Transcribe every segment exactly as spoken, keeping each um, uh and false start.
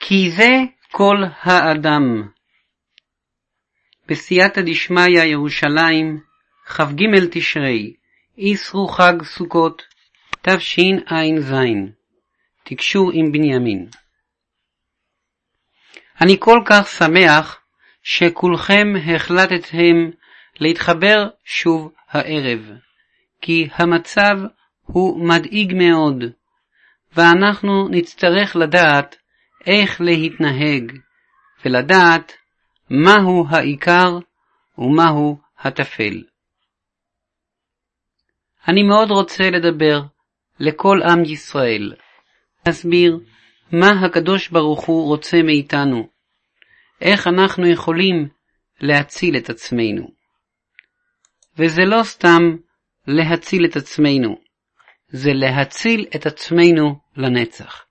כי זה כל האדם. בסייעתא דשמיא ירושלים, כ"ג תשרי, איסרו חג סוכות, תשע"ז. תקשור עם בנימין. אני כל כך שמח שכולכם החלטתם להתחבר שוב הערב, כי המצב הוא מדאיג מאוד, ואנחנו נצטרך לדעת איך להתנהג, ולדעת מהו העיקר ומהו הטפל. אני מאוד רוצה לדבר לכל עם ישראל, להסביר מה הקדוש ברוך הוא רוצה מאיתנו, איך אנחנו יכולים להציל את עצמנו. וזה לא סתם להציל את עצמנו, זה להציל את עצמנו לנצח.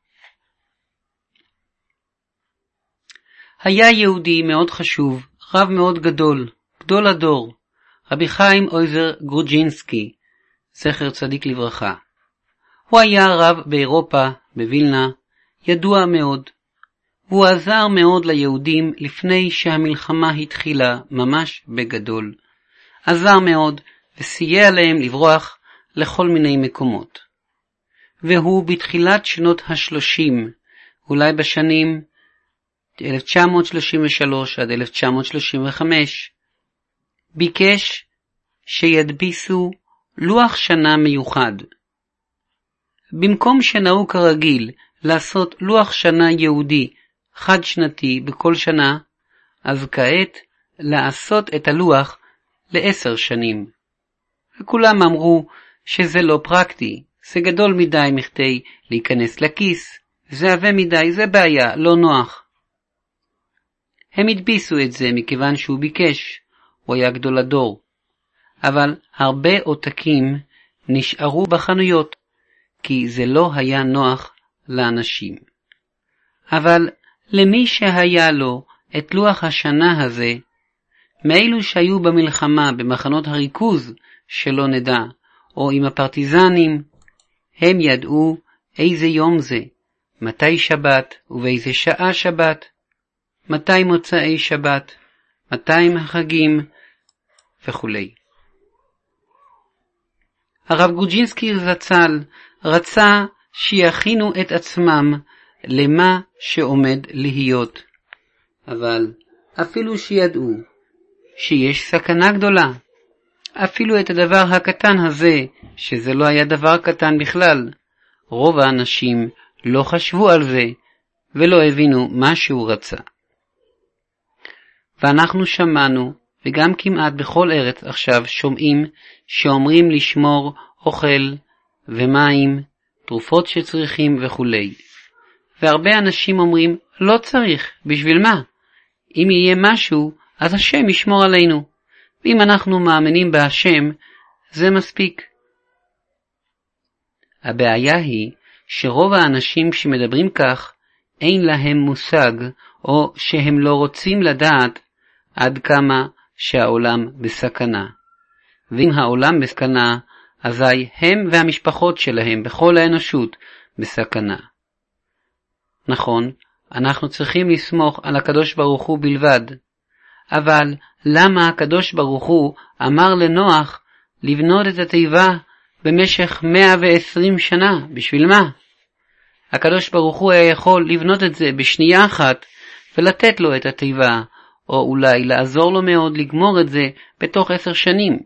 היה יהודי מאוד חשוב, רב מאוד גדול, גדול הדור, רבי חיים עוזר גרודז'ינסקי, זכר צדיק לברכה. הוא היה רב באירופה, בווילנה, ידוע מאוד. הוא עזר מאוד ליהודים לפני שהמלחמה התחילה ממש בגדול. עזר מאוד וסייע להם לברוח לכל מיני מקומות. והוא בתחילת שנות השלושים, אולי בשנים אלף תשע מאות שלושים ושלוש עד אלף תשע מאות שלושים וחמש, ביקש שידפיסו לוח שנה מיוחד. במקום שנהוג כרגיל לעשות לוח שנה יהודי חד שנתי בכל שנה, אז כעת לעשות את הלוח לעשר שנים. וכולם אמרו שזה לא פרקטי, זה גדול מדי מכדי להיכנס לכיס, זה עבה מדי, זה בעיה, לא נוח. הם הדפיסו את זה מכיוון שהוא ביקש, הוא היה גדול הדור. אבל הרבה עותקים נשארו בחנויות, כי זה לא היה נוח לאנשים. אבל למי שהיה לו את לוח השנה הזה, מאלו שהיו במלחמה במחנות הריכוז שלא נדע, או עם הפרטיזנים, הם ידעו איזה יום זה, מתי שבת ובאיזה שעה שבת, מתי מוצאי שבת, מתי החגים וכו'. הרב גרודז'ינסקי זצ"ל רצה שיכינו את עצמם למה שעומד להיות. אבל אפילו שידעו שיש סכנה גדולה, אפילו את הדבר הקטן הזה, שזה לא היה דבר קטן בכלל, רוב האנשים לא חשבו על זה ולא הבינו מה שהוא רצה. ואנחנו שמענו, וגם כמעט בכל ארץ עכשיו שומעים שאומרים לשמור אוכל ומים, תרופות שצריכים וכו'. והרבה אנשים אומרים, לא צריך, בשביל מה? אם יהיה משהו, אז השם ישמור עלינו. ואם אנחנו מאמינים בהשם, זה מספיק. הבעיה היא שרוב האנשים שמדברים כך, אין להם מושג, או שהם לא רוצים לדעת עד כמה שהעולם בסכנה. ואם העולם בסכנה, אזי הם והמשפחות שלהם בכל האנושות בסכנה. נכון, אנחנו צריכים לסמוך על הקדוש ברוך הוא בלבד. אבל למה הקדוש ברוך הוא אמר לנוח לבנות את התיבה במשך מאה ועשרים שנה? בשביל מה? הקדוש ברוך הוא היה יכול לבנות את זה בשנייה אחת ולתת לו את התיבה, או אולי לעזור לו מאוד לגמור את זה בתוך עשר שנים.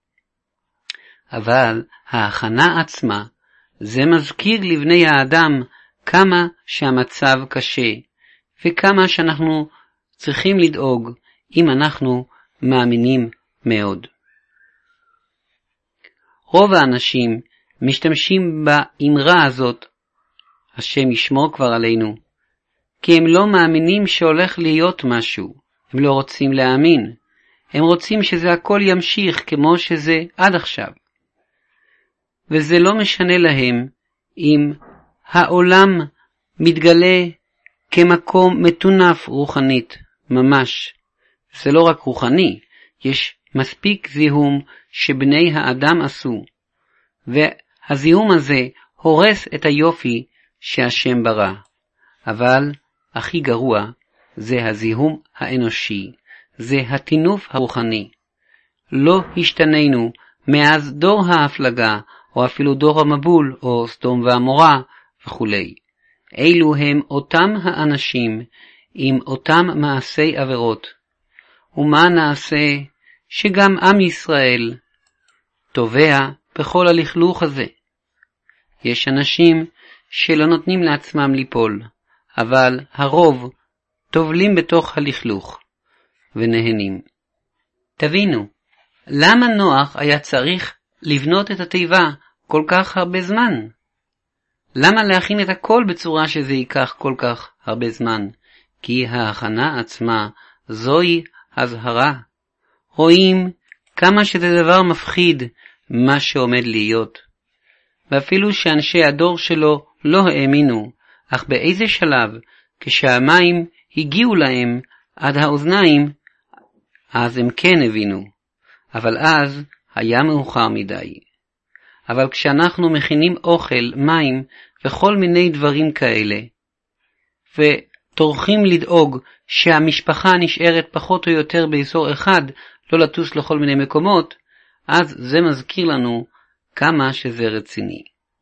אבל ההכנה עצמה, זה מזכיר לבני האדם כמה שהמצב קשה, וכמה שאנחנו צריכים לדאוג אם אנחנו מאמינים מאוד. רוב האנשים משתמשים באמרה הזאת, השם ישמור כבר עלינו, כי הם לא מאמינים שהולך להיות משהו, הם לא רוצים להאמין, הם רוצים שזה הכל ימשיך כמו שזה עד עכשיו. וזה לא משנה להם אם העולם מתגלה כמקום מטונף רוחנית, ממש. זה לא רק רוחני, יש מספיק זיהום שבני האדם עשו, והזיהום הזה הורס את היופי שהשם ברא. אבל הכי גרוע זה הזיהום האנושי, זה הטינוף הרוחני. לא השתנינו מאז דור ההפלגה, או אפילו דור המבול, או סדום ועמורה וכו'. אלו הם אותם האנשים עם אותם מעשי עבירות. ומה נעשה שגם עם ישראל תובע בכל הלכלוך הזה? יש אנשים שלא נותנים לעצמם ליפול, אבל הרוב טובלים בתוך הלכלוך ונהנים. תבינו, למה נוח היה צריך לבנות את התיבה כל כך הרבה זמן? למה להכין את הכל בצורה שזה ייקח כל כך הרבה זמן? כי ההכנה עצמה זוהי הזהרה. רואים כמה שזה דבר מפחיד מה שעומד להיות. ואפילו שאנשי הדור שלו לא האמינו, אך באיזה שלב, כשהמים הגיעו להם עד האוזניים, אז הם כן הבינו. אבל אז היה מאוחר מדי. אבל כשאנחנו מכינים אוכל, מים וכל מיני דברים כאלה, וטורחים לדאוג שהמשפחה נשארת פחות או יותר באזור אחד, לא לטוס לכל מיני מקומות, אז זה מזכיר לנו כמה שזה רציני.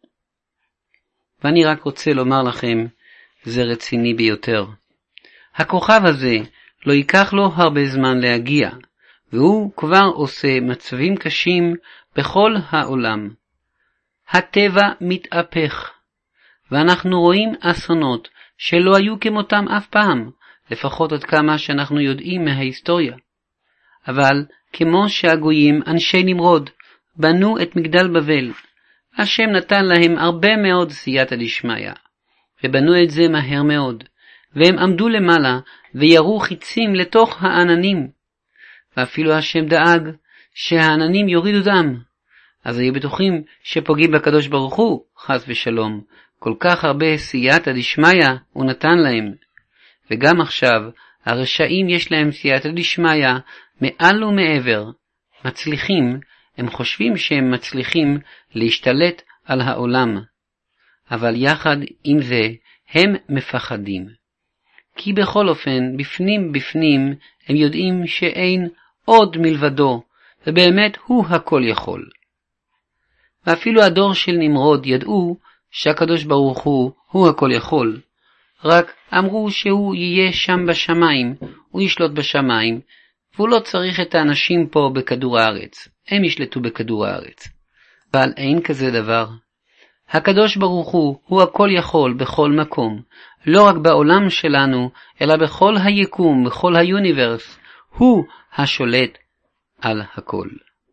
ואני רק רוצה לומר לכם, זה רציני ביותר. הכוכב הזה לא ייקח לו הרבה זמן להגיע, והוא כבר עושה מצבים קשים בכל העולם. הטבע מתהפך, ואנחנו רואים אסונות שלא היו כמותם אף פעם, לפחות עד כמה שאנחנו יודעים מההיסטוריה. אבל כמו שהגויים, אנשי נמרוד, בנו את מגדל בבל, השם נתן להם הרבה מאוד סייעתא דשמיא, ובנו את זה מהר מאוד, והם עמדו למעלה וירו חיצים לתוך העננים, ואפילו השם דאג שהעננים יורידו דם, אז היו בטוחים שפוגעים בקדוש ברוך הוא, חס ושלום. כל כך הרבה סייעתא דשמיא הוא נתן להם. וגם עכשיו הרשעים יש להם סייעתא דשמיא מעל ומעבר. מצליחים, הם חושבים שהם מצליחים להשתלט על העולם. אבל יחד עם זה הם מפחדים. כי בכל אופן, בפנים בפנים, הם יודעים שאין עוד מלבדו, ובאמת הוא הכל יכול. ואפילו הדור של נמרוד ידעו שהקדוש ברוך הוא הוא הכל יכול. רק אמרו שהוא יהיה שם בשמיים, הוא ישלוט בשמיים, והוא לא צריך את האנשים פה בכדור הארץ. הם ישלטו בכדור הארץ. אבל אין כזה דבר. הקדוש ברוך הוא הוא הכל יכול בכל מקום, לא רק בעולם שלנו, אלא בכל היקום, בכל היוניברס. הוא השולט על הכל.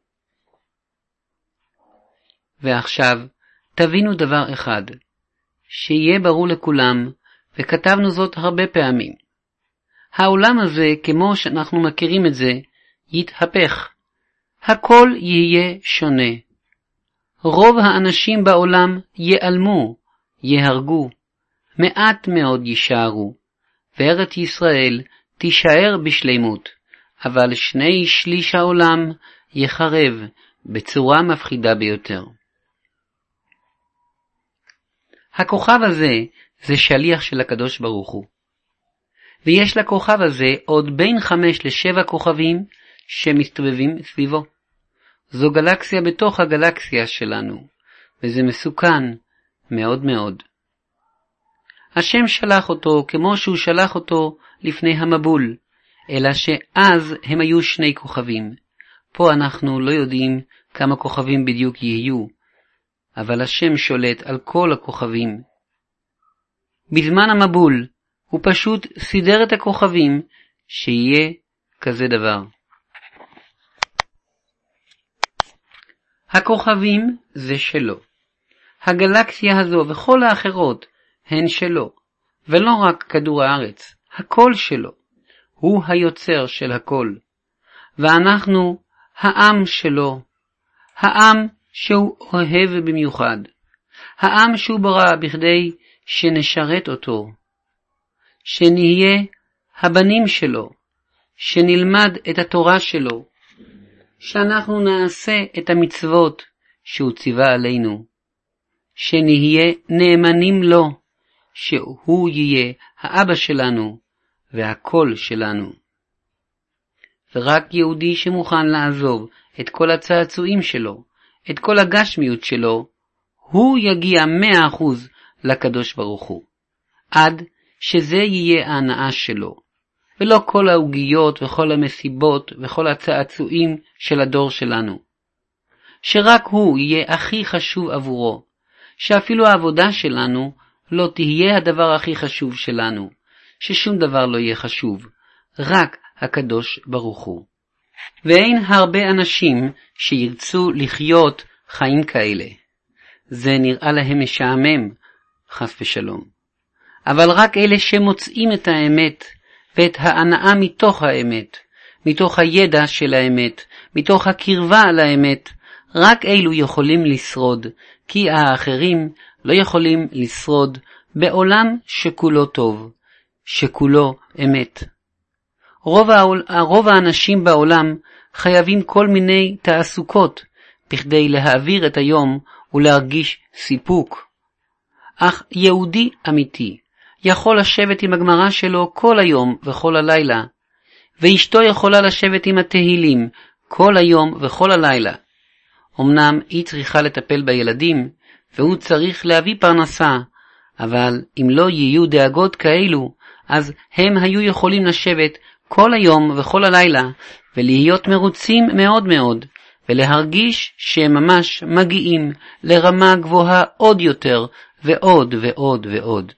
ועכשיו תבינו דבר אחד, שיהיה ברור לכולם, וכתבנו זאת הרבה פעמים. העולם הזה, כמו שאנחנו מכירים את זה, יתהפך. הכל יהיה שונה. רוב האנשים בעולם ייעלמו, יהרגו. מעט מאוד יישארו. וארץ ישראל תישאר בשלימות, אבל שני שליש העולם יחרב בצורה מפחידה ביותר. הכוכב הזה זה שליח של הקדוש ברוך הוא. ויש לכוכב הזה עוד בין חמש לשבע כוכבים שמסתובבים סביבו. זו גלקסיה בתוך הגלקסיה שלנו, וזה מסוכן מאוד מאוד. השם שלח אותו כמו שהוא שלח אותו לפני המבול, אלא שאז הם היו שני כוכבים. פה אנחנו לא יודעים כמה כוכבים בדיוק יהיו, אבל השם שולט על כל הכוכבים. בזמן המבול הוא פשוט סידר את הכוכבים שיהיה כזה דבר. הכוכבים זה שלו. הגלקסיה הזו וכל האחרות הן שלו, ולא רק כדור הארץ, הכל שלו. הוא היוצר של הכל. ואנחנו העם שלו, העם שהוא אוהב במיוחד, העם שהוא ברא בכדי שנשרת אותו, שנהיה הבנים שלו, שנלמד את התורה שלו, שאנחנו נעשה את המצוות שהוא ציווה עלינו, שנהיה נאמנים לו, שהוא יהיה האבא שלנו והכל שלנו. ורק יהודי שמוכן לעזוב את כל הצעצועים שלו, את כל הגשמיות שלו, הוא יגיע מאה אחוז לקדוש ברוך הוא, עד שזה יהיה ההנאה שלו, ולא כל העוגיות וכל המסיבות וכל הצעצועים של הדור שלנו. שרק הוא יהיה הכי חשוב עבורו, שאפילו העבודה שלנו לא תהיה הדבר הכי חשוב שלנו, ששום דבר לא יהיה חשוב, רק הקדוש ברוך הוא. ואין הרבה אנשים שירצו לחיות חיים כאלה. זה נראה להם משעמם, חס ושלום. אבל רק אלה שמוצאים את האמת ואת ההנאה מתוך האמת, מתוך הידע של האמת, מתוך הקרבה לאמת, רק אלו יכולים לשרוד, כי האחרים לא יכולים לשרוד בעולם שכולו טוב, שכולו אמת. רוב, העול, רוב האנשים בעולם חייבים כל מיני תעסוקות בכדי להעביר את היום ולהרגיש סיפוק. אך יהודי אמיתי יכול לשבת עם הגמרא שלו כל היום וכל הלילה, ואשתו יכולה לשבת עם התהילים כל היום וכל הלילה. אמנם היא צריכה לטפל בילדים, והוא צריך להביא פרנסה, אבל אם לא יהיו דאגות כאלו, אז הם היו יכולים לשבת כל היום וכל הלילה, ולהיות מרוצים מאוד מאוד, ולהרגיש שהם ממש מגיעים לרמה גבוהה עוד יותר, ועוד ועוד ועוד.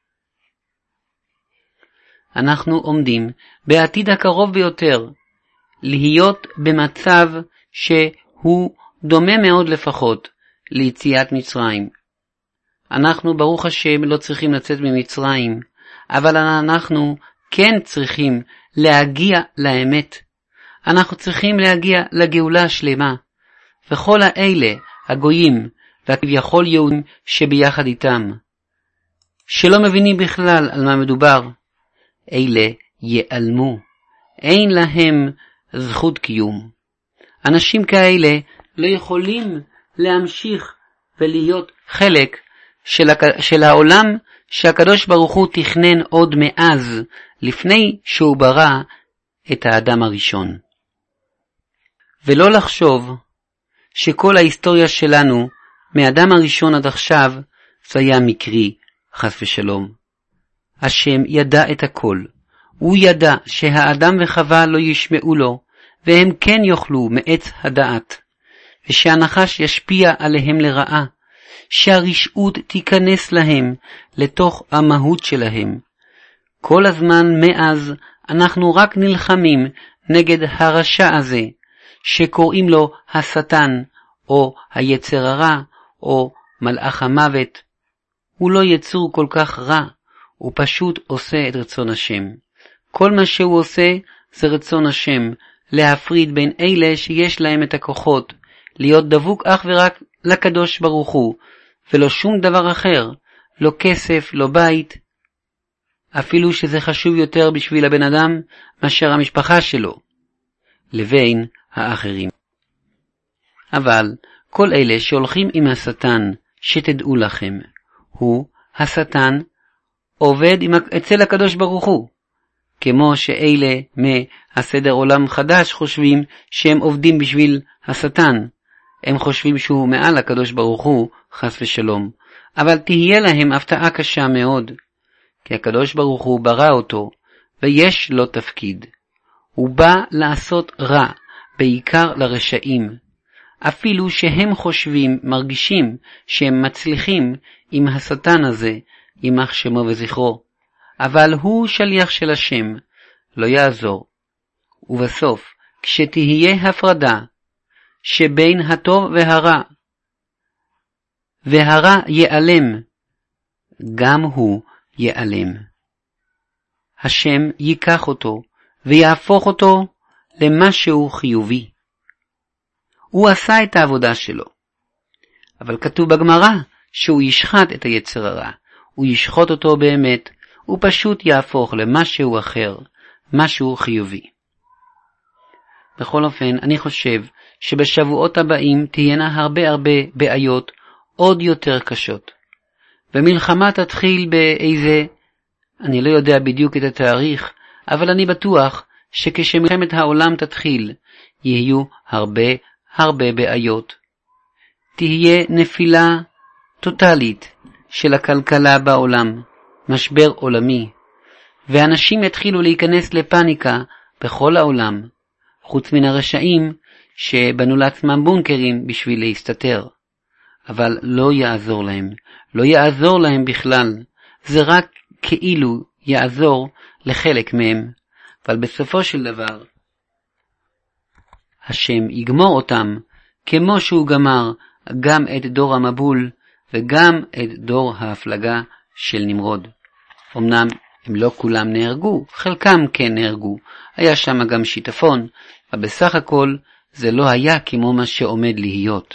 אנחנו עומדים בעתיד הקרוב ביותר, להיות במצב שהוא דומה מאוד לפחות ליציאת מצרים. אנחנו ברוך השם לא צריכים לצאת ממצרים, אבל אנחנו כן צריכים להגיע לאמת. אנחנו צריכים להגיע לגאולה השלמה, וכל האלה, הגויים והכביכול יהודים שביחד איתם, שלא מבינים בכלל על מה מדובר, אלה ייעלמו, אין להם זכות קיום. אנשים כאלה לא יכולים להמשיך ולהיות חלק של, הק... של העולם שהקדוש ברוך הוא תכנן עוד מאז, לפני שהוא ברא את האדם הראשון. ולא לחשוב שכל ההיסטוריה שלנו, מאדם הראשון עד עכשיו, זה היה מקרי, חס ושלום. השם ידע את הכל. הוא ידע שהאדם וחווה לא ישמעו לו, והם כן יאכלו מעץ הדעת, ושהנחש ישפיע עליהם לרעה, שהרשעות תיכנס להם לתוך המהות שלהם. כל הזמן מאז אנחנו רק נלחמים נגד הרשע הזה, שקוראים לו השטן, או היצר הרע, או מלאך המוות. הוא לא יצור כל כך רע, הוא פשוט עושה את רצון השם. כל מה שהוא עושה זה רצון השם, להפריד בין אלה שיש להם את הכוחות, להיות דבוק אך ורק לקדוש ברוך הוא, ולא שום דבר אחר, לא כסף, לא בית, אפילו שזה חשוב יותר בשביל הבן אדם מאשר המשפחה שלו, לבין האחרים. אבל כל אלה שהולכים עם השטן, שתדעו לכם, הוא, השטן, עובד עם, אצל הקדוש ברוך הוא, כמו שאלה מהסדר עולם חדש חושבים שהם עובדים בשביל השטן. הם חושבים שהוא מעל הקדוש ברוך הוא, חס ושלום. אבל תהיה להם הפתעה קשה מאוד, כי הקדוש ברוך הוא ברא אותו, ויש לו תפקיד. הוא בא לעשות רע, בעיקר לרשעים. אפילו שהם חושבים, מרגישים, שהם מצליחים עם השטן הזה, יימח שמו וזכרו. אבל הוא שליח של השם, לא יעזור. ובסוף, כשתהיה הפרדה שבין הטוב והרע, והרע ייעלם, גם הוא ייעלם. השם ייקח אותו ויהפוך אותו למשהו חיובי. הוא עשה את העבודה שלו. אבל כתוב בגמרא שהוא ישחט את היצר הרע. הוא ישחוט אותו באמת, הוא פשוט יהפוך למשהו אחר, משהו חיובי. בכל אופן, אני חושב שבשבועות הבאים תהיינה הרבה הרבה בעיות עוד יותר קשות. ומלחמה תתחיל באיזה, אני לא יודע בדיוק את התאריך, אבל אני בטוח שכשמלחמת העולם תתחיל, יהיו הרבה הרבה בעיות. תהיה נפילה טוטלית של הכלכלה בעולם, משבר עולמי, ואנשים יתחילו להיכנס לפניקה בכל העולם, חוץ מן הרשעים שבנו לעצמם בונקרים בשביל להסתתר. אבל לא יעזור להם, לא יעזור להם בכלל, זה רק כאילו יעזור לחלק מהם, אבל בסופו של דבר, השם יגמור אותם, כמו שהוא גמר גם את דור המבול, וגם את דור ההפלגה של נמרוד. אמנם הם לא כולם נהרגו, חלקם כן נהרגו, היה שם גם שיטפון, אבל בסך הכל זה לא היה כמו מה שעומד להיות.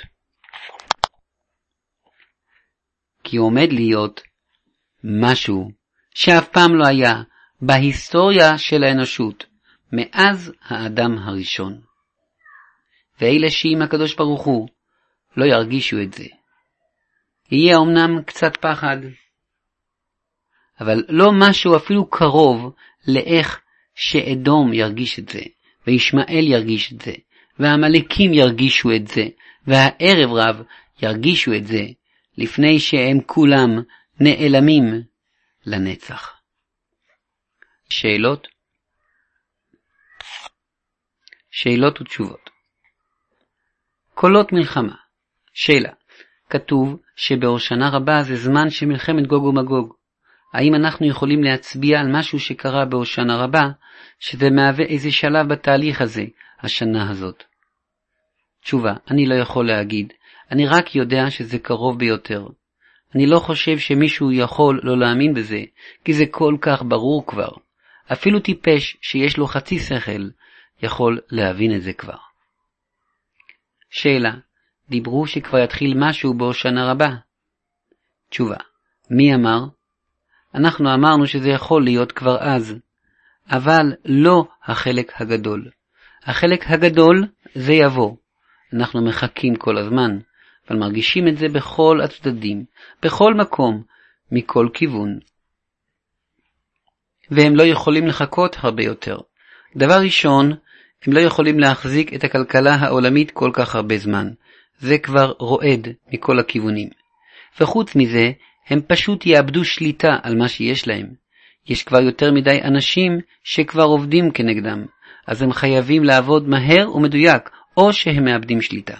כי עומד להיות משהו שאף פעם לא היה בהיסטוריה של האנושות, מאז האדם הראשון. ואלה שעם הקדוש ברוך הוא לא ירגישו את זה. יהיה אמנם קצת פחד, אבל לא משהו אפילו קרוב לאיך שאדום ירגיש את זה, וישמעאל ירגיש את זה, והמלאקים ירגישו את זה, והערב רב ירגישו את זה, לפני שהם כולם נעלמים לנצח. שאלות? שאלות ותשובות. קולות מלחמה. שאלה. כתוב שבהושענא רבה זה זמן של מלחמת גוג ומגוג. האם אנחנו יכולים להצביע על משהו שקרה בהושענא רבה, שזה מהווה איזה שלב בתהליך הזה, השנה הזאת? תשובה. אני לא יכול להגיד. אני רק יודע שזה קרוב ביותר. אני לא חושב שמישהו יכול לא להאמין בזה, כי זה כל כך ברור כבר. אפילו טיפש שיש לו חצי שכל יכול להבין את זה כבר. שאלה, דיברו שכבר יתחיל משהו בהושענא רבה? תשובה, מי אמר? אנחנו אמרנו שזה יכול להיות כבר אז, אבל לא החלק הגדול. החלק הגדול זה יבוא. אנחנו מחכים כל הזמן, אבל מרגישים את זה בכל הצדדים, בכל מקום, מכל כיוון. והם לא יכולים לחכות הרבה יותר. דבר ראשון, הם לא יכולים להחזיק את הכלכלה העולמית כל כך הרבה זמן. זה כבר רועד מכל הכיוונים. וחוץ מזה, הם פשוט יאבדו שליטה על מה שיש להם. יש כבר יותר מדי אנשים שכבר עובדים כנגדם, אז הם חייבים לעבוד מהר ומדויק, או שהם מאבדים שליטה.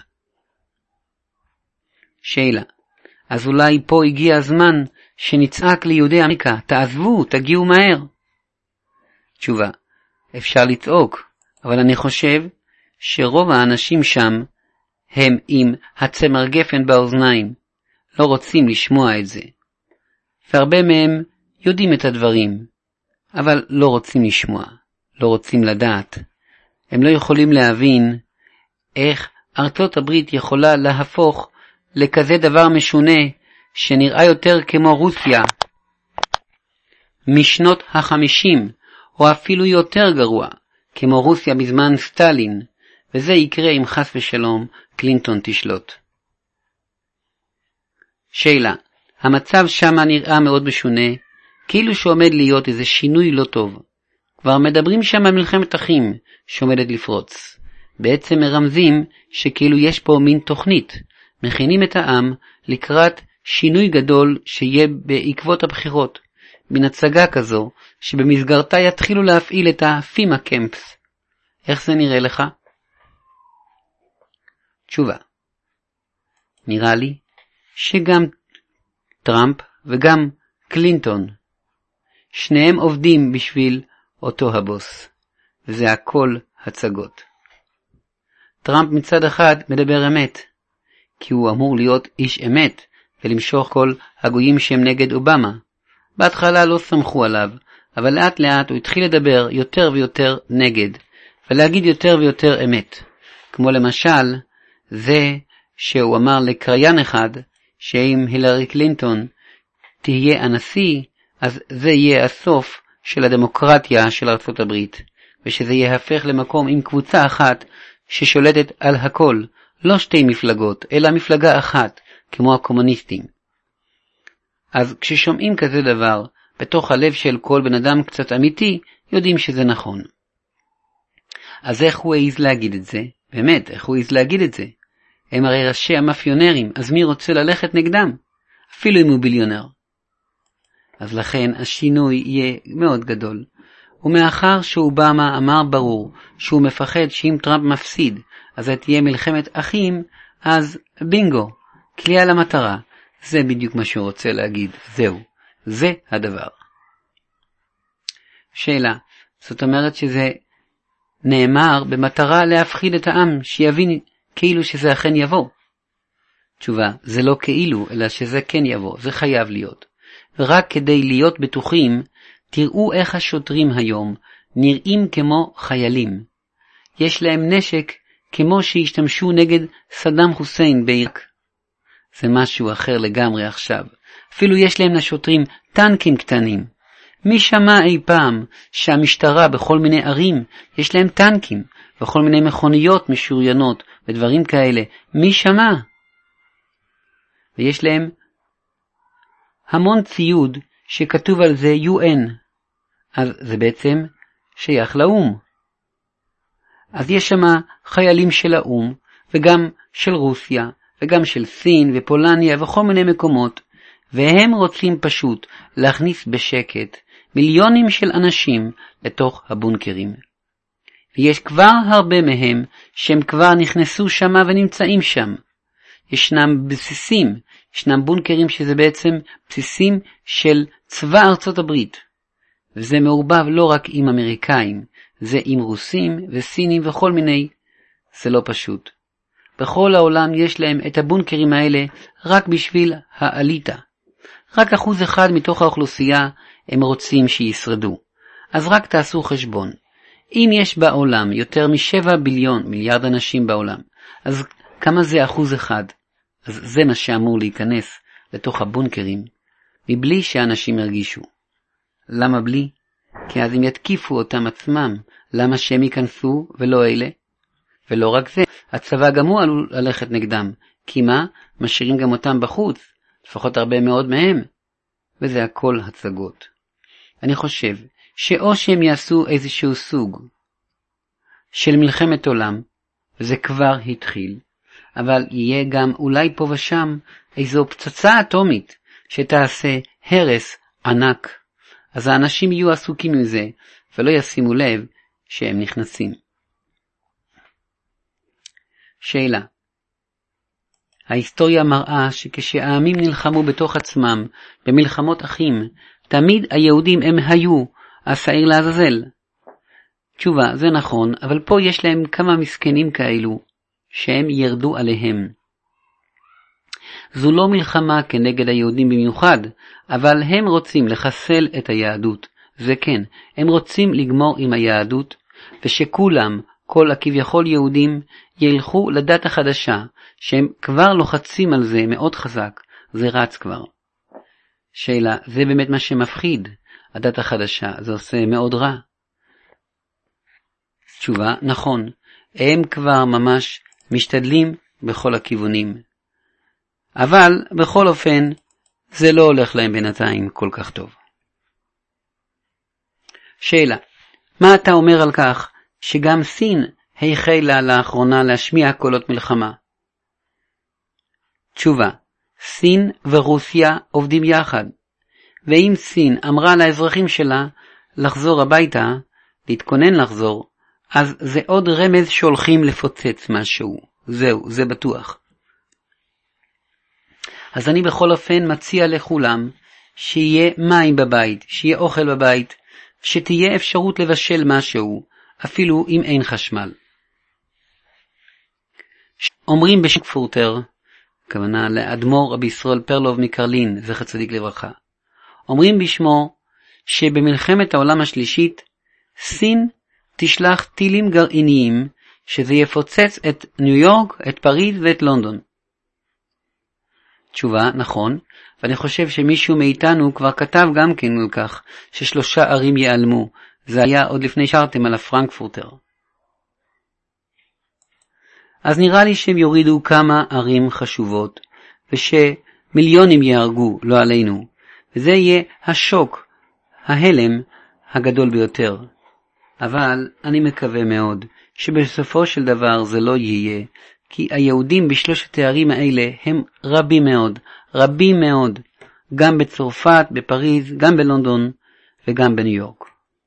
שאלה, אז אולי פה הגיע הזמן שנצעק ליהודי אמריקה, תעזבו, תגיעו מהר. תשובה, אפשר לצעוק, אבל אני חושב שרוב האנשים שם הם עם הצמר גפן באוזניים, לא רוצים לשמוע את זה. והרבה מהם יודעים את הדברים, אבל לא רוצים לשמוע, לא רוצים לדעת. הם לא יכולים להבין איך ארצות הברית יכולה להפוך לכזה דבר משונה שנראה יותר כמו רוסיה משנות החמישים, או אפילו יותר גרוע, כמו רוסיה בזמן סטלין, וזה יקרה אם חס ושלום קלינטון תשלוט. שאלה, המצב שם נראה מאוד משונה, כאילו שעומד להיות איזה שינוי לא טוב. כבר מדברים שם על מלחמת אחים שעומדת לפרוץ. בעצם מרמזים שכאילו יש פה מין תוכנית, מכינים את העם לקראת שינוי גדול שיהיה בעקבות הבחירות, מן הצגה כזו שבמסגרתה יתחילו להפעיל את הפימה קמפס. איך זה נראה לך? תשובה, נראה לי שגם טראמפ וגם קלינטון, שניהם עובדים בשביל אותו הבוס, וזה הכל הצגות. טראמפ מצד אחד מדבר אמת, כי הוא אמור להיות איש אמת ולמשוך כל הגויים שהם נגד אובמה. בהתחלה לא סמכו עליו, אבל לאט לאט הוא התחיל לדבר יותר ויותר נגד, ולהגיד יותר ויותר אמת. כמו למשל, זה שהוא אמר לקריין אחד, שאם הילרי קלינטון תהיה הנשיא, אז זה יהיה הסוף של הדמוקרטיה של ארצות הברית, ושזה יהפך למקום עם קבוצה אחת ששולטת על הכל, לא שתי מפלגות, אלא מפלגה אחת, כמו הקומוניסטים. אז כששומעים כזה דבר, בתוך הלב של כל בן אדם קצת אמיתי, יודעים שזה נכון. אז איך הוא העיז להגיד את זה? באמת, איך הוא העיז להגיד את זה? הם הרי ראשי המאפיונרים, אז מי רוצה ללכת נגדם? אפילו אם הוא ביליונר. אז לכן השינוי יהיה מאוד גדול. ומאחר שאובמה אמר ברור שהוא מפחד שאם טראמפ מפסיד, אז תהיה מלחמת אחים, אז בינגו, קליעה למטרה. זה בדיוק מה שהוא רוצה להגיד. זהו, זה הדבר. שאלה, זאת אומרת שזה נאמר במטרה להפחיד את העם, שיבין כאילו שזה אכן יבוא. תשובה, זה לא כאילו, אלא שזה כן יבוא, זה חייב להיות. ורק כדי להיות בטוחים, תראו איך השוטרים היום נראים כמו חיילים. יש להם נשק כמו שהשתמשו נגד סדאם חוסיין בעיראק. זה משהו אחר לגמרי עכשיו. אפילו יש להם לשוטרים טנקים קטנים. מי שמע אי פעם שהמשטרה בכל מיני ערים יש להם טנקים וכל מיני מכוניות משוריינות ודברים כאלה? מי שמע? ויש להם המון ציוד שכתוב על זה יו אן. אז זה בעצם שייך לאום. אז יש שם חיילים של האום וגם של רוסיה וגם של סין ופולניה וכל מיני מקומות, והם רוצים פשוט להכניס בשקט מיליונים של אנשים לתוך הבונקרים. ויש כבר הרבה מהם שהם כבר נכנסו שם ונמצאים שם. ישנם בסיסים, ישנם בונקרים שזה בעצם בסיסים של צבא ארצות הברית. וזה מעורבב לא רק עם אמריקאים, זה עם רוסים וסינים וכל מיני. זה לא פשוט. בכל העולם יש להם את הבונקרים האלה רק בשביל האליטה. רק אחוז אחד מתוך האוכלוסייה הם רוצים שישרדו. אז רק תעשו חשבון. אם יש בעולם יותר משבע ביליון מיליארד אנשים בעולם, אז כמה זה אחוז אחד? אז זה מה שאמור להיכנס לתוך הבונקרים, מבלי שאנשים ירגישו. למה בלי? כי אז הם יתקיפו אותם עצמם. למה שהם ייכנסו ולא אלה? ולא רק זה, הצבא גם הוא עלול ללכת נגדם. כי מה? משאירים גם אותם בחוץ, לפחות הרבה מאוד מהם. וזה הכל הצגות. אני חושב שאו שהם יעשו איזשהו סוג של מלחמת עולם, וזה כבר התחיל, אבל יהיה גם אולי פה ושם איזו פצצה אטומית שתעשה הרס ענק. אז האנשים יהיו עסוקים עם זה ולא ישימו לב שהם נכנסים. שאלה, ההיסטוריה מראה שכשהעמים נלחמו בתוך עצמם במלחמות אחים, תמיד היהודים הם היו השעיר לעזאזל. תשובה, זה נכון, אבל פה יש להם כמה מסכנים כאלו שהם ירדו עליהם. זו לא מלחמה כנגד היהודים במיוחד, אבל הם רוצים לחסל את היהדות. זה כן, הם רוצים לגמור עם היהדות, ושכולם, כל הכביכול יהודים, ילכו לדת החדשה, שהם כבר לוחצים על זה מאוד חזק, זה רץ כבר. שאלה, זה באמת מה שמפחיד, הדת החדשה, זה עושה מאוד רע. תשובה, נכון, הם כבר ממש משתדלים בכל הכיוונים. אבל בכל אופן, זה לא הולך להם בינתיים כל כך טוב. שאלה, מה אתה אומר על כך שגם סין החלה לאחרונה להשמיע קולות מלחמה? תשובה, סין ורוסיה עובדים יחד, ואם סין אמרה לאזרחים שלה לחזור הביתה, להתכונן לחזור, אז זה עוד רמז שהולכים לפוצץ משהו. זהו, זה בטוח. אז אני בכל אופן מציע לכולם שיהיה מים בבית, שיהיה אוכל בבית, שתהיה אפשרות לבשל משהו, אפילו אם אין חשמל. אומרים בשפורטר, כוונה לאדמו"ר רבי ישראל פרלוב מקרלין, זכר צדיק לברכה, אומרים בשמו שבמלחמת העולם השלישית, סין תשלח טילים גרעיניים, שזה יפוצץ את ניו יורק, את פריז ואת לונדון. תשובה, נכון, ואני חושב שמישהו מאיתנו כבר כתב גם כן על כך, ששלושה ערים ייעלמו. זה היה עוד לפני שרתם על הפרנקפורטר. אז נראה לי שהם יורידו כמה ערים חשובות, ושמיליונים יהרגו, לא עלינו, וזה יהיה השוק, ההלם הגדול ביותר. אבל אני מקווה מאוד שבסופו של דבר זה לא יהיה, כי היהודים בשלושת הערים האלה הם רבים מאוד, רבים מאוד, גם בצרפת, בפריז, גם בלונדון וגם בניו יורק.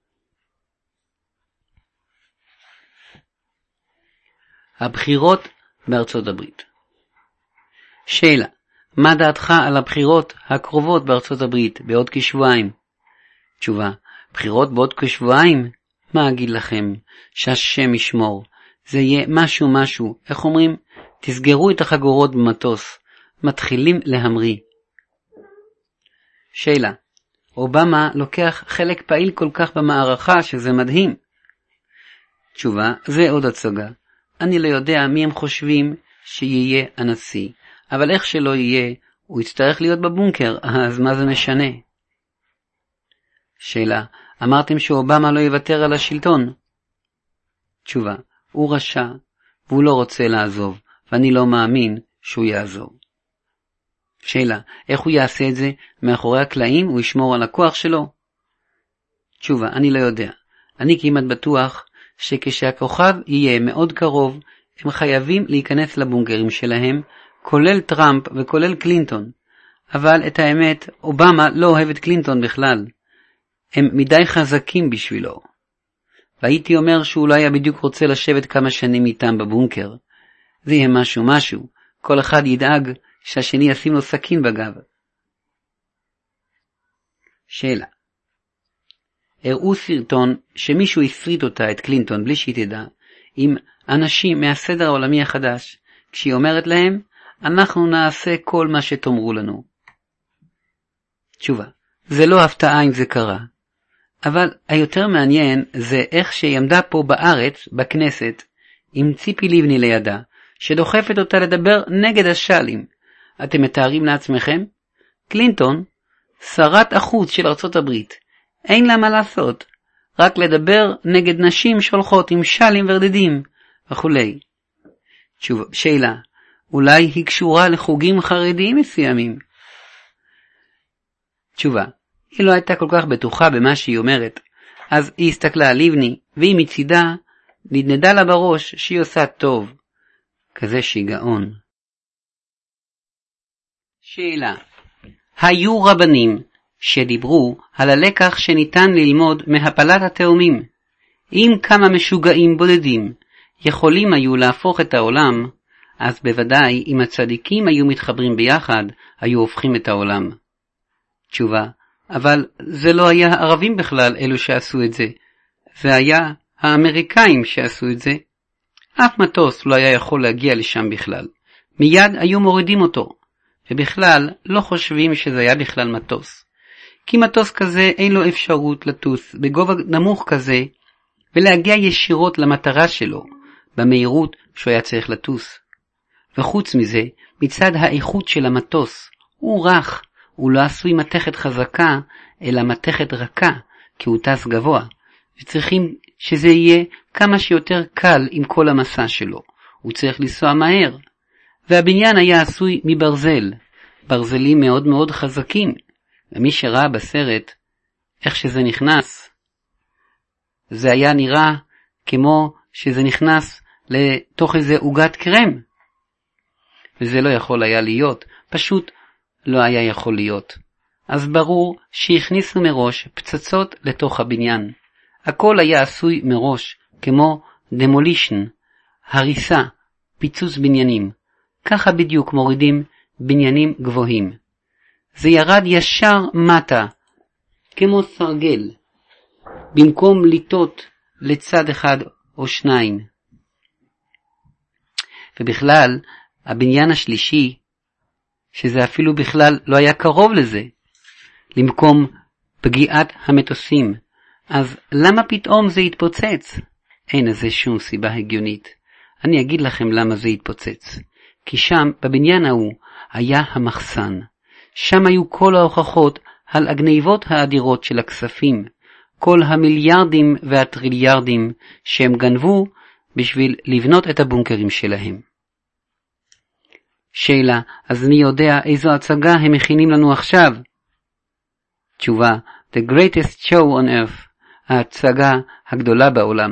הבחירות בארצות הברית. שאלה, מה דעתך על הבחירות הקרובות בארצות הברית בעוד כשבועיים? תשובה, בחירות בעוד כשבועיים? מה אגיד לכם? שהשם ישמור. זה יהיה משהו משהו. איך אומרים? תסגרו את החגורות במטוס. מתחילים להמריא. שאלה, אובמה לוקח חלק פעיל כל כך במערכה שזה מדהים. תשובה, זה עוד הצגה. אני לא יודע מי הם חושבים שיהיה הנשיא. אבל איך שלא יהיה, הוא יצטרך להיות בבונקר, אז מה זה משנה? שאלה, אמרתם שאובמה לא יוותר על השלטון? תשובה, הוא רשע, והוא לא רוצה לעזוב, ואני לא מאמין שהוא יעזוב. שאלה, איך הוא יעשה את זה? מאחורי הקלעים הוא ישמור על הכוח שלו? תשובה, אני לא יודע. אני כמעט בטוח שכשהכוכב יהיה מאוד קרוב, הם חייבים להיכנס לבונקרים שלהם, כולל טראמפ וכולל קלינטון. אבל את האמת, אובמה לא אוהב את קלינטון בכלל. הם מדי חזקים בשבילו. והייתי אומר שהוא לא היה בדיוק רוצה לשבת כמה שנים איתם בבונקר. זה יהיה משהו משהו. כל אחד ידאג שהשני ישים לו סכין בגב. שאלה. הראו סרטון שמישהו הסריט אותה, את קלינטון, בלי שהיא תדע, עם אנשים מהסדר העולמי החדש, כשהיא אומרת להם, אנחנו נעשה כל מה שתאמרו לנו. תשובה, זה לא הפתעה אם זה קרה. אבל היותר מעניין זה איך שהיא עמדה פה בארץ, בכנסת, עם ציפי לבני לידה, שדוחפת אותה לדבר נגד השלים. אתם מתארים לעצמכם? קלינטון, שרת החוץ של ארצות הברית, אין לה מה לעשות, רק לדבר נגד נשים שהולכות עם שלים ורדדים וכולי. תשובה, שאלה, אולי היא קשורה לחוגים חרדיים מסוימים? תשובה, היא לא הייתה כל כך בטוחה במה שהיא אומרת, אז היא הסתכלה על לבני, והיא מצידה נדנדה לה בראש שהיא עושה טוב. כזה שיגעון. שאלה, היו רבנים שדיברו על הלקח שניתן ללמוד מהפלת התאומים. אם כמה משוגעים בודדים יכולים היו להפוך את העולם, אז בוודאי אם הצדיקים היו מתחברים ביחד, היו הופכים את העולם. תשובה, אבל זה לא היה הערבים בכלל אלו שעשו את זה. זה היה האמריקאים שעשו את זה. אף מטוס לא היה יכול להגיע לשם בכלל. מיד היו מורידים אותו. ובכלל לא חושבים שזה היה בכלל מטוס. כי מטוס כזה אין לו אפשרות לטוס בגובה נמוך כזה, ולהגיע ישירות למטרה שלו, במהירות שהוא היה צריך לטוס. וחוץ מזה, מצד האיכות של המטוס, הוא רך, הוא לא עשוי מתכת חזקה, אלא מתכת רכה, כי הוא טס גבוה, וצריכים שזה יהיה כמה שיותר קל עם כל המסע שלו. הוא צריך לנסוע מהר. והבניין היה עשוי מברזל, ברזלים מאוד מאוד חזקים, ומי שראה בסרט איך שזה נכנס, זה היה נראה כמו שזה נכנס לתוך איזה עוגת קרם, וזה לא יכול היה להיות, פשוט לא היה יכול להיות. אז ברור שהכניסו מראש פצצות לתוך הבניין. הכל היה עשוי מראש, כמו demolition, הריסה, פיצוץ בניינים. ככה בדיוק מורידים בניינים גבוהים. זה ירד ישר מטה, כמו סרגל, במקום ליטות לצד אחד או שניים. ובכלל, הבניין השלישי, שזה אפילו בכלל לא היה קרוב לזה, למקום פגיעת המטוסים. אז למה פתאום זה התפוצץ? אין לזה שום סיבה הגיונית. אני אגיד לכם למה זה התפוצץ. כי שם, בבניין ההוא, היה המחסן. שם היו כל ההוכחות על הגניבות האדירות של הכספים, כל המיליארדים והטריליארדים שהם גנבו בשביל לבנות את הבונקרים שלהם. שאלה, אז מי יודע איזו הצגה הם מכינים לנו עכשיו? תשובה, the greatest show on earth, ההצגה הגדולה בעולם.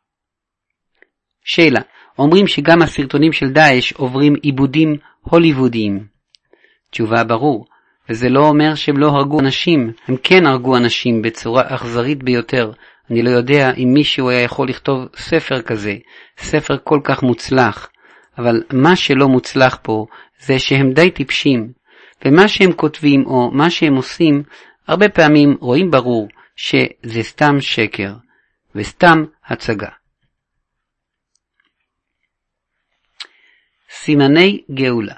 שאלה, אומרים שגם הסרטונים של דאעש עוברים עיבודים הוליוודיים. תשובה, ברור, וזה לא אומר שהם לא הרגו אנשים, הם כן הרגו אנשים בצורה אכזרית ביותר. אני לא יודע אם מישהו היה יכול לכתוב ספר כזה, ספר כל כך מוצלח, אבל מה שלא מוצלח פה זה שהם די טיפשים, ומה שהם כותבים או מה שהם עושים, הרבה פעמים רואים ברור שזה סתם שקר, וסתם הצגה. סימני גאולה.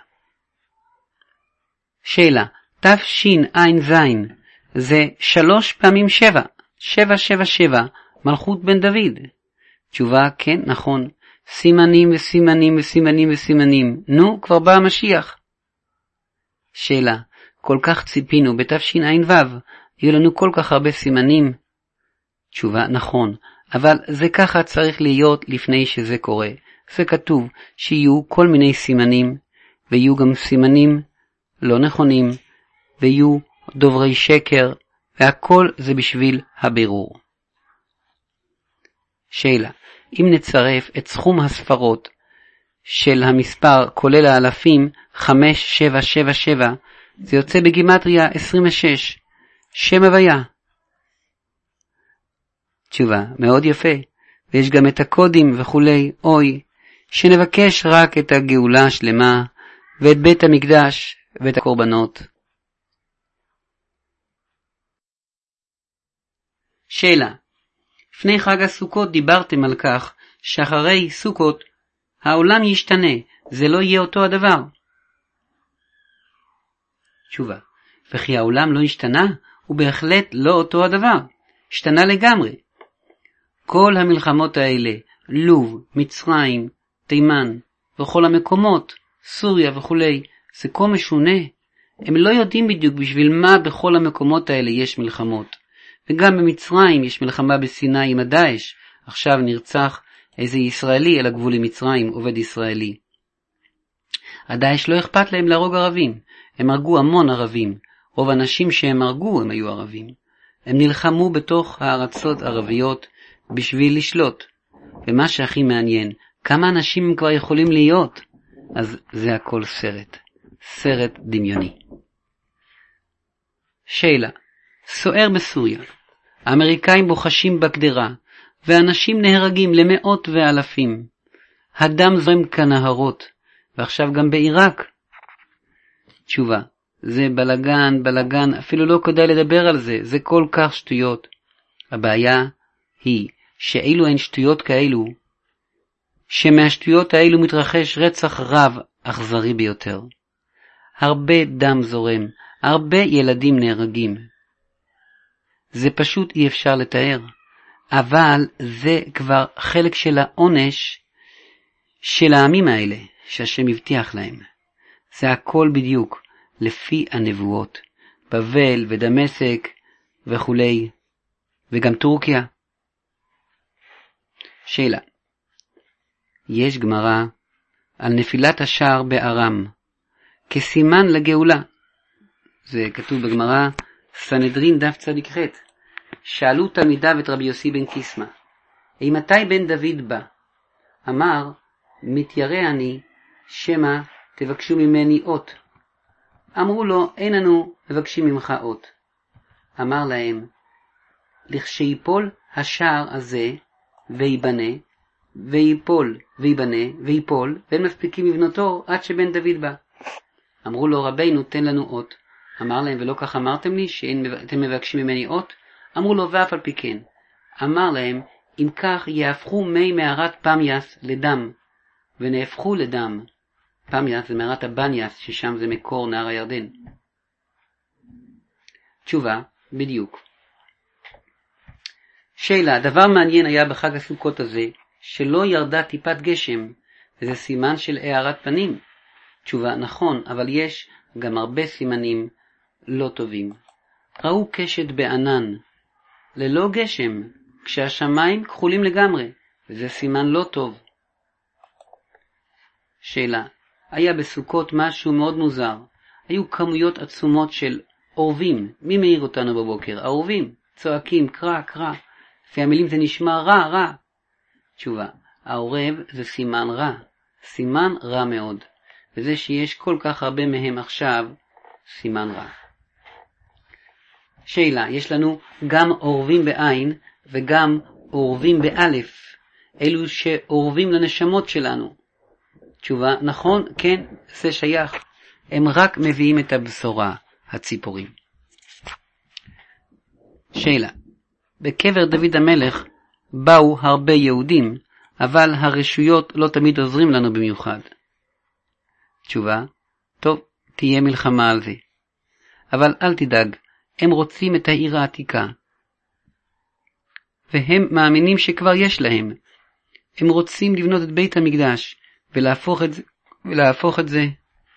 שאלה, תשע"ז זה שלוש פעמים שבע, שבע שבע שבע, מלכות בן דוד. תשובה, כן, נכון, סימנים וסימנים וסימנים וסימנים, נו, כבר בא המשיח. שאלה, כל כך ציפינו בתשע"ו, יהיו לנו כל כך הרבה סימנים. תשובה, נכון, אבל זה ככה צריך להיות לפני שזה קורה. זה כתוב שיהיו כל מיני סימנים, ויהיו גם סימנים לא נכונים, ויהיו דוברי שקר, והכל זה בשביל הבירור. שאלה, אם נצרף את סכום הספרות של המספר כולל האלפים חמש שבע שבע שבע, זה יוצא בגימטריה עשרים ושש, שם הוויה. תשובה, מאוד יפה, ויש גם את הקודים וכולי. אוי, שנבקש רק את הגאולה השלמה, ואת בית המקדש, ואת הקורבנות. שאלה, לפני חג הסוכות דיברתם על כך שאחרי סוכות העולם ישתנה, זה לא יהיה אותו הדבר. תשובה, וכי העולם לא השתנה, הוא בהחלט לא אותו הדבר, השתנה לגמרי. כל המלחמות האלה, לוב, מצרים, תימן, וכל המקומות, סוריה וכולי, זה כה משונה. הם לא יודעים בדיוק בשביל מה בכל המקומות האלה יש מלחמות. וגם במצרים יש מלחמה בסיני עם הדאעש. עכשיו נרצח איזה ישראלי על הגבול עם מצרים, עובד ישראלי. הדאעש לא אכפת להם להרוג ערבים. הם הרגו המון ערבים. רוב האנשים שהם הרגו הם היו ערבים. הם נלחמו בתוך הארצות ערביות בשביל לשלוט. ומה שהכי מעניין, כמה אנשים הם כבר יכולים להיות? אז זה הכל סרט. סרט דמיוני. שאלה, סוער בסוריה. האמריקאים בוחשים בקדרה, ואנשים נהרגים למאות ואלפים. הדם זורם כנהרות, ועכשיו גם בעיראק. תשובה, זה בלגן, בלגן, אפילו לא כדאי לדבר על זה, זה כל כך שטויות. הבעיה היא שאילו הן שטויות כאלו, שמהשטויות האלו מתרחש רצח רב אכזרי ביותר. הרבה דם זורם, הרבה ילדים נהרגים. זה פשוט אי אפשר לתאר, אבל זה כבר חלק של העונש של העמים האלה, שהשם הבטיח להם. זה הכל בדיוק לפי הנבואות, בבל ודמשק וכולי, וגם טורקיה. שאלה, יש גמרא על נפילת השער בארם, כסימן לגאולה. זה כתוב בגמרא סנהדרין דף צדיק ח'. שאלו תלמידיו את רבי יוסי בן קיסמא, אימתי בן דוד בא? אמר, מתיירא אני, שמא תבקשו ממני אות. אמרו לו, אין אנו מבקשים ממך אות. אמר להם, לכשייפול השער הזה ויבנה, ויפול ויבנה ויפול, ואין מספיקים לבנותו עד שבן דוד בא. אמרו לו, רבינו תן לנו אות. אמר להם, ולא כך אמרתם לי שאתם מבקשים ממני אות? אמרו לו, ואף על פי כן. אמר להם, אם כך יהפכו מי מערת פמיאס לדם, ונהפכו לדם. פמיאס זה מערת הבניאס, ששם זה מקור נהר הירדן. תשובה, בדיוק. שאלה, דבר מעניין היה בחג הסוכות הזה, שלא ירדה טיפת גשם, וזה סימן של הארת פנים. תשובה, נכון, אבל יש גם הרבה סימנים לא טובים. ראו קשת בענן, ללא גשם, כשהשמיים כחולים לגמרי, וזה סימן לא טוב. שאלה, היה בסוכות משהו מאוד מוזר. היו כמויות עצומות של אורבים. מי מעיר אותנו בבוקר? האורבים. צועקים, קרא, קרא. לפי המילים זה נשמע רע, רע. תשובה, העורב זה סימן רע. סימן רע מאוד. וזה שיש כל כך הרבה מהם עכשיו, סימן רע. שאלה, יש לנו גם אורבים בעין וגם אורבים באלף. אלו שאורבים לנשמות שלנו. תשובה, נכון, כן, זה שייך. הם רק מביאים את הבשורה, הציפורים. שאלה, בקבר דוד המלך באו הרבה יהודים, אבל הרשויות לא תמיד עוזרים לנו במיוחד. תשובה, טוב, תהיה מלחמה על זה. אבל אל תדאג, הם רוצים את העיר העתיקה. והם מאמינים שכבר יש להם. הם רוצים לבנות את בית המקדש, ולהפוך את זה, ולהפוך את זה.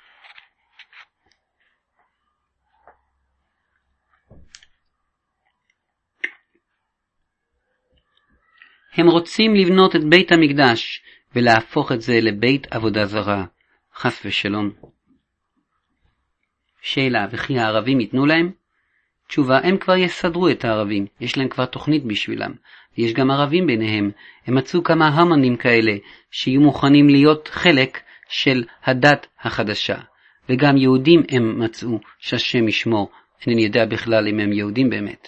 הם רוצים לבנות את בית המקדש, ולהפוך את זה לבית עבודה זרה. חס ושלום. שאלה, וכי הערבים ייתנו להם? תשובה, הם כבר יסדרו את הערבים, יש להם כבר תוכנית בשבילם. יש גם ערבים ביניהם, הם מצאו כמה המונים כאלה, שיהיו מוכנים להיות חלק של הדת החדשה. וגם יהודים הם מצאו, שהשם ישמור, אינני יודע בכלל אם הם יהודים באמת.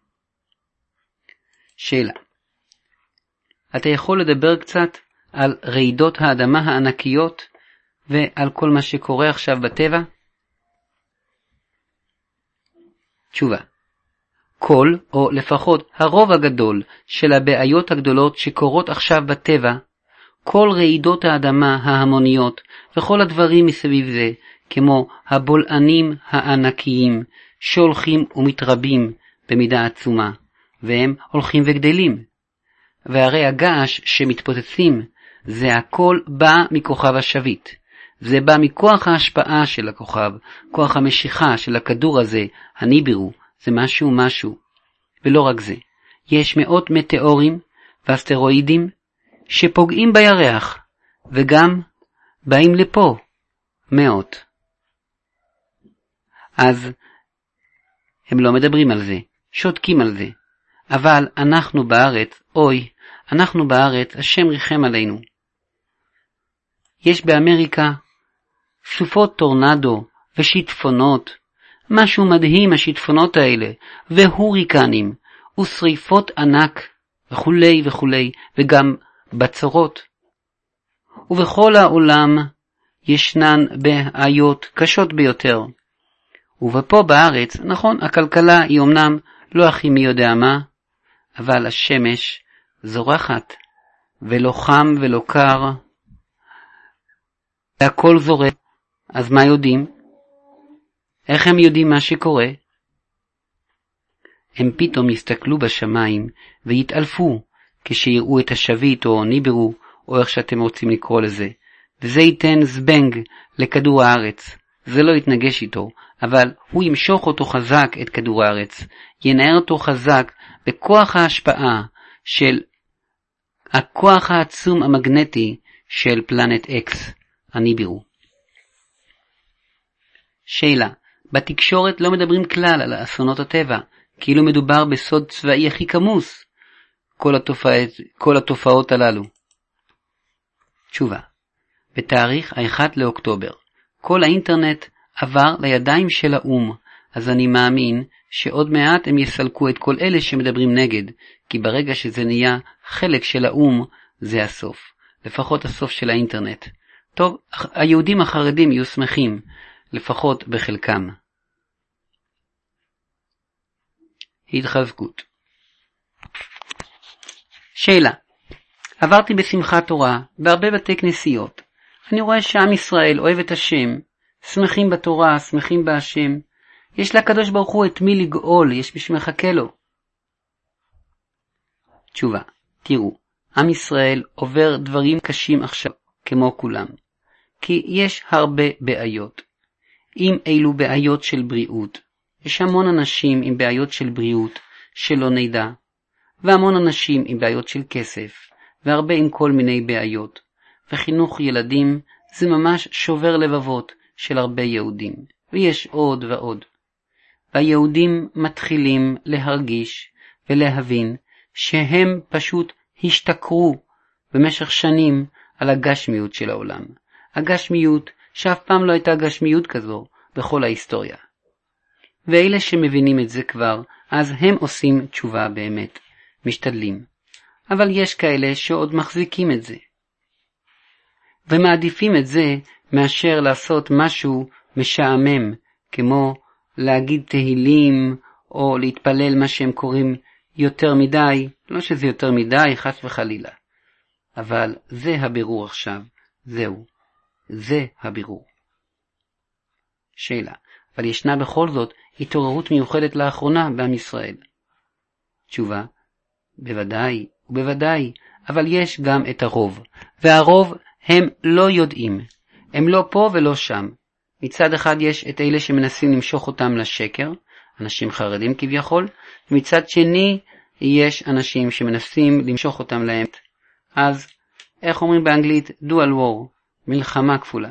שאלה, אתה יכול לדבר קצת על רעידות האדמה הענקיות, ועל כל מה שקורה עכשיו בטבע? תשובה, כל, או לפחות הרוב הגדול של הבעיות הגדולות שקורות עכשיו בטבע, כל רעידות האדמה ההמוניות וכל הדברים מסביב זה, כמו הבולענים הענקיים שהולכים ומתרבים במידה עצומה, והם הולכים וגדלים. והרי הגעש שמתפוצצים, זה הכל בא מכוכב השביט. זה בא מכוח ההשפעה של הכוכב, כוח המשיכה של הכדור הזה, הניבירו, זה משהו משהו. ולא רק זה, יש מאות מטאורים ואסטרואידים שפוגעים בירח, וגם באים לפה מאות. אז הם לא מדברים על זה, שותקים על זה. אבל אנחנו בארץ, אוי, אנחנו בארץ, השם ריחם עלינו. יש באמריקה סופות טורנדו ושיטפונות, משהו מדהים השיטפונות האלה, והוריקנים, ושריפות ענק, וכולי וכולי, וגם בצורות. ובכל העולם ישנן בעיות קשות ביותר. ובפה בארץ, נכון, הכלכלה היא אמנם לא הכי מי יודע מה, אבל השמש זורחת, ולא חם ולא קר, והכל זורק. אז מה יודעים? איך הם יודעים מה שקורה? הם פתאום יסתכלו בשמיים ויתעלפו כשיראו את השביט או ניברו או איך שאתם רוצים לקרוא לזה, וזה ייתן זבנג לכדור הארץ. זה לא יתנגש איתו, אבל הוא ימשוך אותו חזק את כדור הארץ, ינער אותו חזק בכוח ההשפעה של הכוח העצום המגנטי של פלנט אקס, הניבירו. שאלה, בתקשורת לא מדברים כלל על אסונות הטבע, כאילו מדובר בסוד צבאי הכי כמוס, כל התופעות, כל התופעות הללו. תשובה, בתאריך ה-אחד לאוקטובר, כל האינטרנט עבר לידיים של האום, אז אני מאמין שעוד מעט הם יסלקו את כל אלה שמדברים נגד, כי ברגע שזה נהיה חלק של האום, זה הסוף, לפחות הסוף של האינטרנט. טוב, היהודים החרדים יהיו שמחים, לפחות בחלקם. התחזקות. שאלה, עברתי בשמחת תורה בהרבה בתי כנסיות. אני רואה שעם ישראל אוהב את השם, שמחים בתורה, שמחים בהשם. יש לקדוש ברוך הוא את מי לגאול, יש מי שמחכה לו. תשובה, תראו, עם ישראל עובר דברים קשים עכשיו, כמו כולם. כי יש הרבה בעיות. אם אילו בעיות של בריאות, יש המון אנשים עם בעיות של בריאות שלא נדע, והמון אנשים עם בעיות של כסף, והרבה עם כל מיני בעיות. וחינוך ילדים זה ממש שובר לבבות של הרבה יהודים, ויש עוד ועוד. והיהודים מתחילים להרגיש ולהבין שהם פשוט השתכרו במשך שנים על הגשמיות של העולם. הגשמיות שאף פעם לא הייתה גשמיות כזו בכל ההיסטוריה. ואלה שמבינים את זה כבר, אז הם עושים תשובה באמת, משתדלים. אבל יש כאלה שעוד מחזיקים את זה. ומעדיפים את זה מאשר לעשות משהו משעמם, כמו להגיד תהילים או להתפלל מה שהם קוראים יותר מדי, לא שזה יותר מדי, חס וחלילה. אבל זה הבירור עכשיו, זהו, זה הבירור. שאלה, אבל ישנה בכל זאת התעוררות מיוחדת לאחרונה בעם ישראל. תשובה, בוודאי ובוודאי, אבל יש גם את הרוב, והרוב הם לא יודעים, הם לא פה ולא שם. מצד אחד יש את אלה שמנסים למשוך אותם לשקר, אנשים חרדים כביכול, ומצד שני יש אנשים שמנסים למשוך אותם לאמת. אז איך אומרים באנגלית? dual war, מלחמה כפולה.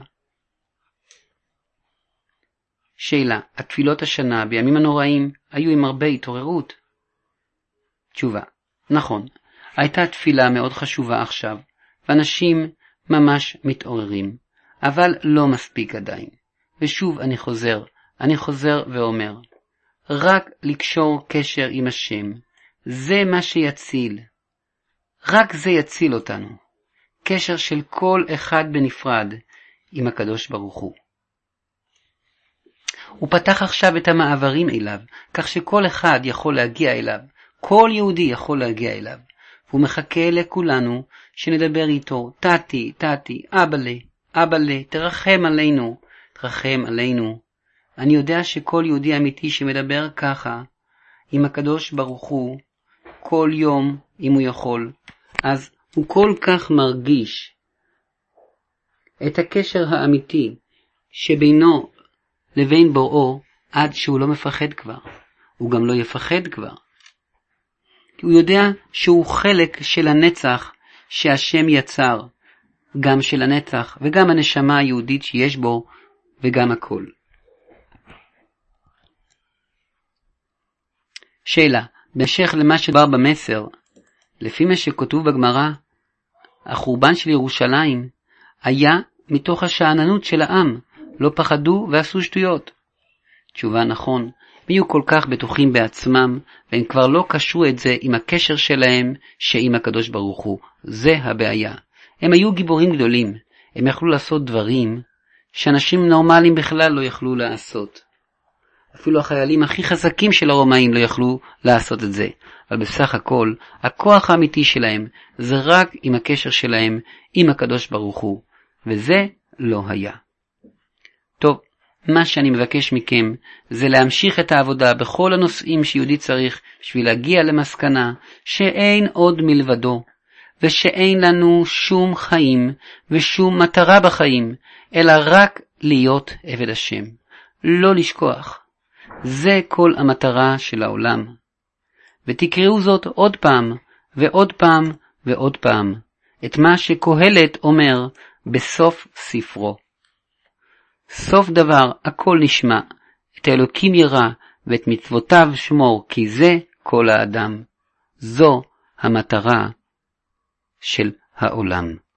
שאלה, התפילות השנה בימים הנוראים היו עם הרבה התעוררות? תשובה, נכון, הייתה תפילה מאוד חשובה עכשיו, ואנשים ממש מתעוררים, אבל לא מספיק עדיין. ושוב אני חוזר, אני חוזר ואומר, רק לקשור קשר עם השם, זה מה שיציל. רק זה יציל אותנו. קשר של כל אחד בנפרד עם הקדוש ברוך הוא. הוא פתח עכשיו את המעברים אליו, כך שכל אחד יכול להגיע אליו, כל יהודי יכול להגיע אליו. והוא מחכה לכולנו שנדבר איתו, תתי, תתי, אבאלה, אבאלה, תרחם עלינו, תרחם עלינו. אני יודע שכל יהודי אמיתי שמדבר ככה עם הקדוש ברוך הוא, כל יום אם הוא יכול, אז הוא כל כך מרגיש את הקשר האמיתי שבינו לבין בוראו, עד שהוא לא מפחד כבר. הוא גם לא יפחד כבר. כי הוא יודע שהוא חלק של הנצח שהשם יצר, גם של הנצח וגם הנשמה היהודית שיש בו וגם הכל. שאלה, בהמשך למה שדבר במסר, לפי מה שכתוב בגמרא, החורבן של ירושלים היה מתוך השעננות של העם, לא פחדו ועשו שטויות. תשובה, נכון, הם היו כל כך בטוחים בעצמם, והם כבר לא קשרו את זה עם הקשר שלהם שעם הקדוש ברוך הוא. זה הבעיה. הם היו גיבורים גדולים, הם יכלו לעשות דברים שאנשים נורמליים בכלל לא יכלו לעשות. אפילו החיילים הכי חזקים של הרומאים לא יכלו לעשות את זה. אבל בסך הכל, הכוח האמיתי שלהם זה רק עם הקשר שלהם עם הקדוש ברוך הוא, וזה לא היה. טוב, מה שאני מבקש מכם זה להמשיך את העבודה בכל הנושאים שיהודי צריך בשביל להגיע למסקנה שאין עוד מלבדו, ושאין לנו שום חיים ושום מטרה בחיים, אלא רק להיות עבד השם. לא לשכוח. זה כל המטרה של העולם. ותקראו זאת עוד פעם ועוד פעם ועוד פעם, את מה שקהלת אומר בסוף ספרו. סוף דבר הכל נשמע, את האלוקים ירא ואת מצוותיו שמור, כי זה כל האדם. זו המטרה של העולם.